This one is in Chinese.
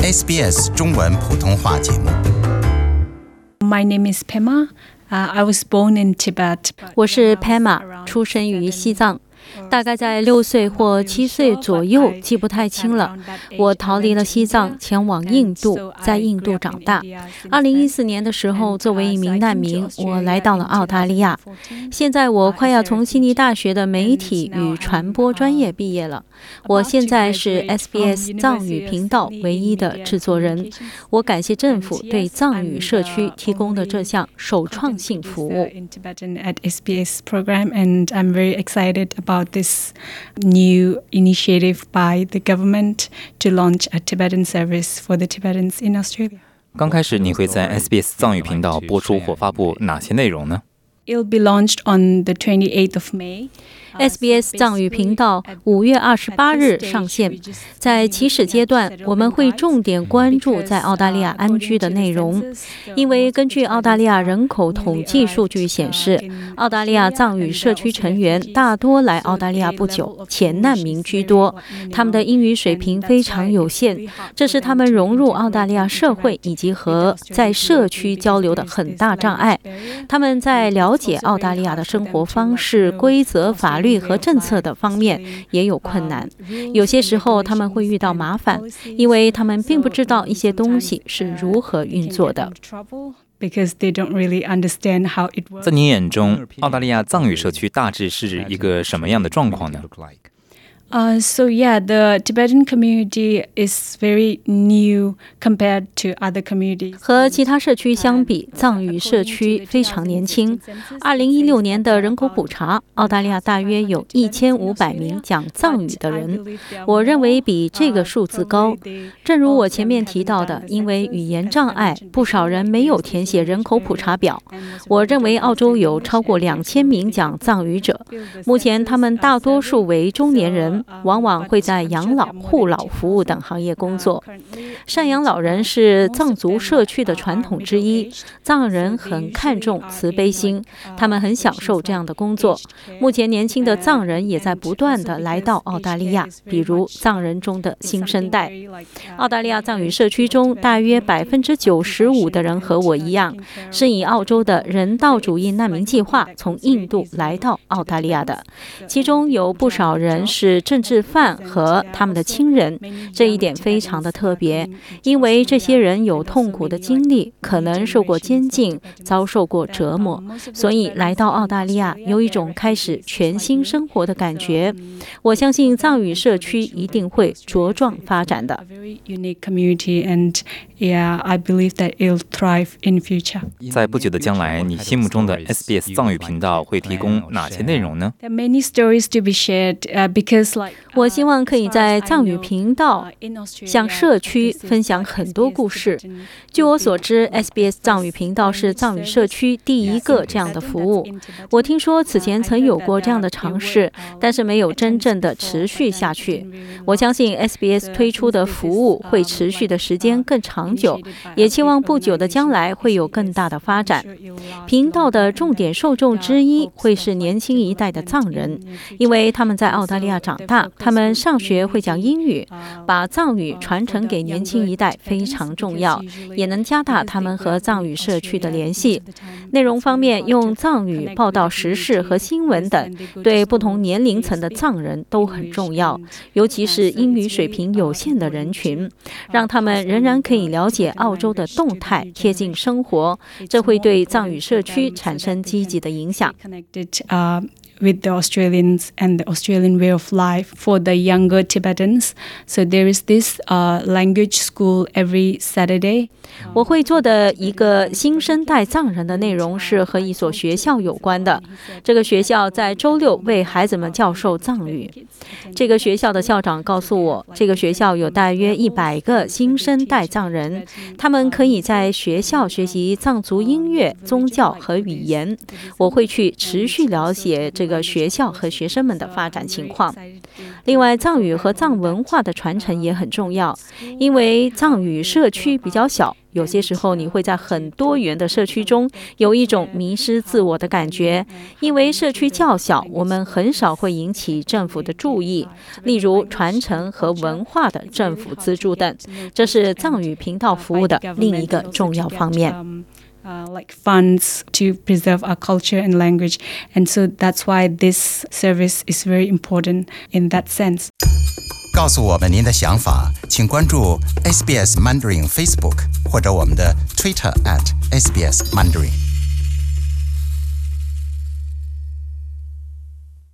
SBS 中文普通话节目。 My name is Pema. I was born in Tibet. 我是 Pema， 出生于西藏。大概在6岁或7岁左右，记不太清了。我逃离了西藏，前往印度，在印度长大。2014年的时候，作为一名难民，我来到了澳大利亚。现在我快要从悉尼大学的媒体与传播专业毕业了。我现在是 SBS 藏语频道唯一的制作人。我感谢政府对藏语社区提供的这项首创性服务。 About this new initiative by the government to launch a Tibetan service for the Tibetans in Australia. 刚开始你会在 SBS 藏语频道播出或发布哪些内容呢？ It'll be launched on the 28th of May.SBS 藏语频道5月28日上线。在起始阶段，我们会重点关注在澳大利亚安居的内容，因为根据澳大利亚人口统计数据显示，澳大利亚藏语社区成员大多来澳大利亚不久，前难民居多，他们的英语水平非常有限，这是他们融入澳大利亚社会以及和在社区交流的很大障碍。他们在了解澳大利亚的生活方式、规则、法律和政策的方面也有困难，有些时候他们会遇到麻烦，因为他们并不知道一些东西是如何运作的。 在您眼中，澳大利亚藏语社区大致是一个什么样的状况呢 ？The Tibetan community is very new compared to other communities. 和其他社区相比，藏语社区非常年轻。2016年的人口普查，澳大利亚大约有1500名讲藏语的人。我认为比这个数字高。正如我前面提到的，因为语言障碍，不少人没有填写人口普查表。我认为澳洲有超过2000名讲藏语者，目前他们大多数为中年人。往往会在养老、护老服务等行业工作。赡养老人是藏族社区的传统之一，藏人很看重慈悲心，他们很享受这样的工作。目前年轻的藏人也在不断地来到澳大利亚，比如藏人中的新生代。澳大利亚藏语社区中，大约95%的人和我一样，是以澳洲的人道主义难民计划从印度来到澳大利亚的，其中有不少人是政治犯和他们的亲人，这一点非常的特别，因为这些人有痛苦的经历，可能受过监禁，遭受过折磨，所以来到澳大利亚有一种开始全新生活的感觉。我相信藏语社区一定会茁壮发展的。 在不久的将来，你心目中的 SBS 藏语频道会提供哪些内容呢？ 我希望可以在藏语频道向社区分享很多故事。据我所知， SBS 藏语频道是藏语社区第一个这样的服务。我听说此前曾有过这样的尝试，但是没有真正的持续下去。我相信 SBS 推出的服务会持续的时间更长久，也期望不久的将来会有更大的发展。频道的重点受众之一会是年轻一代的藏人，因为他们在澳大利亚长大，他们上学会讲英语，把藏语传承给年轻一代非常重要，也能加大他们和藏语社区的联系。内容方面，用藏语报道时事和新闻等，对不同年龄层的藏人都很重要，尤其是英语水平有限的人群，让他们仍然可以了解澳洲的动态，贴近生活，这会对藏语社区产生积极的影响。 With the Australians and the Australian way of life for the younger Tibetans. So there is this language school every Saturday. 我会做的一个新生代藏人的内容是和一所学校有关的。这个学校在周六为孩子们教授藏语。这个学校的校长告诉我，这个学校有大约100个新生代藏人，他们可以在学校学习藏族音乐、宗教和语言。我会去持续了解这个学校和学生们的发展情况。 另外，藏语和藏文化的传承也很重要，因为藏语社区比较小，有些时候你会在很多元的社区中有一种迷失自我的感觉。因为社区较小，我们很少会引起政府的注意，例如传承和文化的政府资助等，这是藏语频道服务的另一个重要方面。 Like funds to preserve our culture and language. And so that's why this service is very important in that sense. 告诉我们您的想法，请关注 SBS Mandarin Facebook 或者我们的 Twitter @SBS Mandarin。